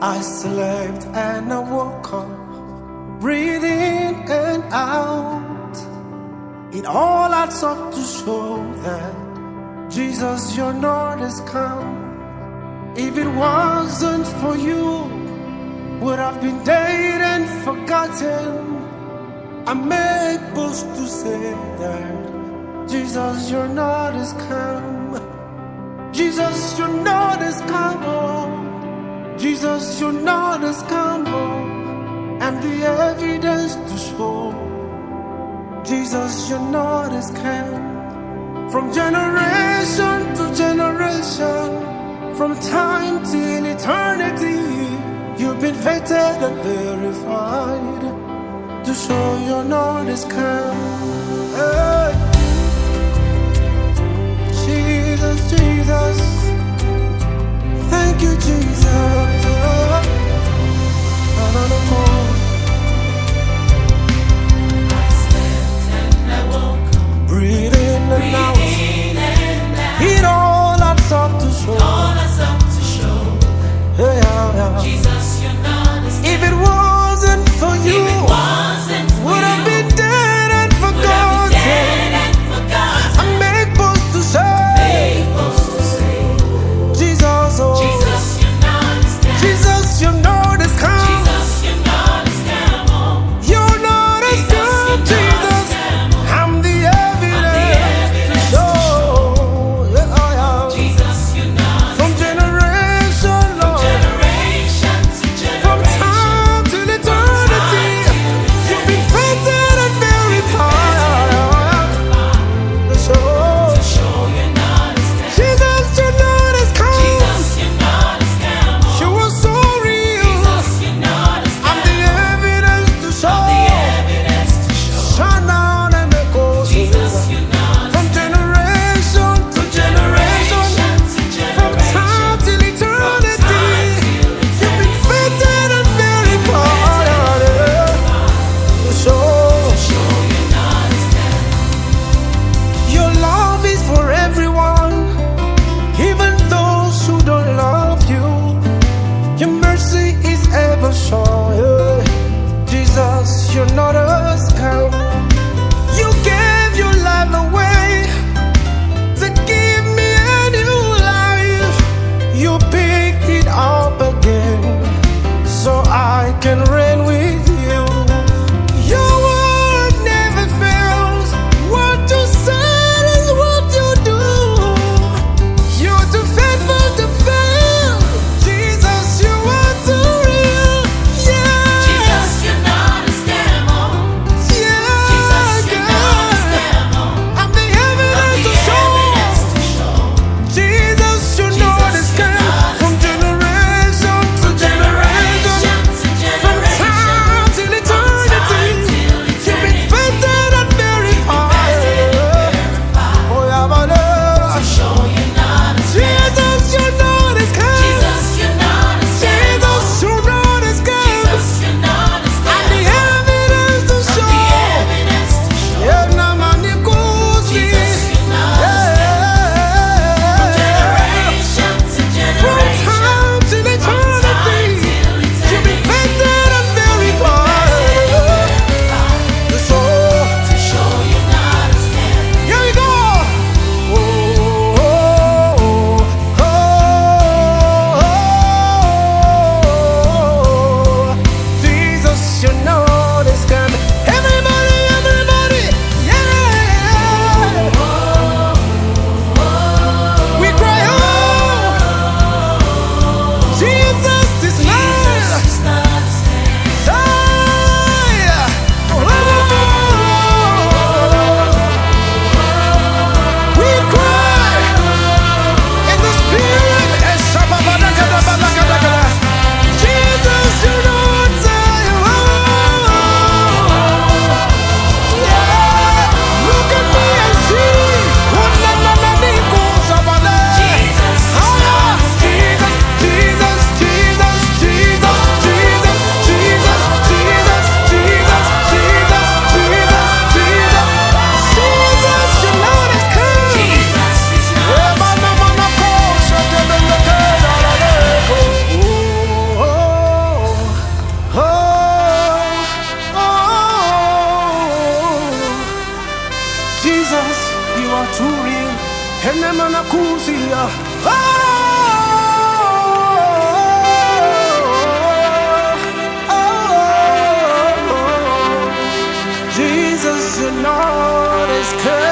I slept and I woke up, breathing and out. It all adds up to show that Jesus, you're not as come. If it wasn't for you, would have been dead and forgotten. I make boast to say that Jesus, you're not as come. Jesus, you're not as come. Oh. Jesus, you're not as come. Oh. And the evidence to show Jesus, you're not as come. From generation to generation, from time till eternity, you've been vetted and verified to show you're not as come. Hey. Jesus, Jesus, thank you, Jesus. I slept and I woke up, Breathe in and out. breathing and out. It all adds up to show. All adds up to show Hey, yeah. Jesus, you're not as If it wasn't for you, If it wasn't for would have you, been dead and would have been forgotten. dead and Enemanakusia. Oh, oh, Jesus, you're not as kind.